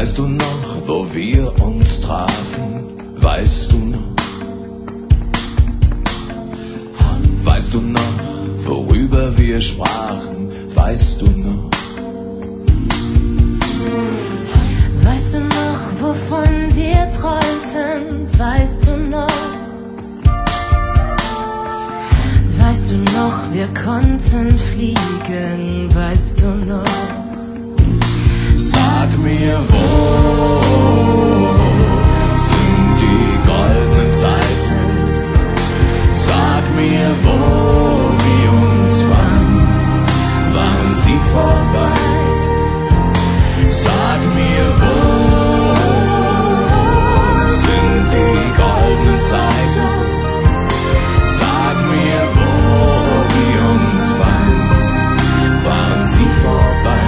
Weißt du noch, wo wir uns trafen? Weißt du noch? Weißt du noch, worüber wir sprachen? Weißt du noch? Weißt du noch, wovon wir träumten? Weißt du noch? Weißt du noch, wir konnten fliegen? Weißt du noch? Sag mir, wo sind die goldenen Zeiten? Sag mir, wo, wie und wann waren sie vorbei? Sag mir, wo sind die goldenen Zeiten? Sag mir, wo, wie und wann waren sie vorbei?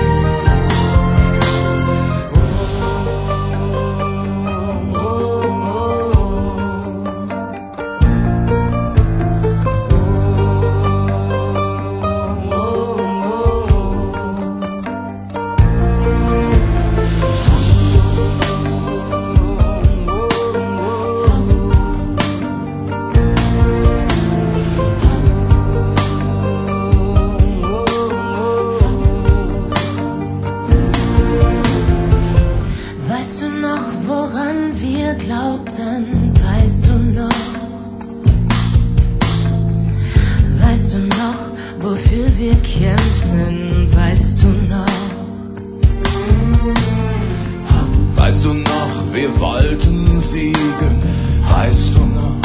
Weißt du noch, woran wir glaubten? Weißt du noch? Weißt du noch, wofür wir kämpften? Weißt du noch? Weißt du noch, wir wollten siegen? Weißt du noch?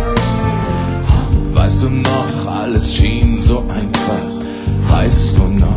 Weißt du noch, alles schien so einfach? Weißt du noch?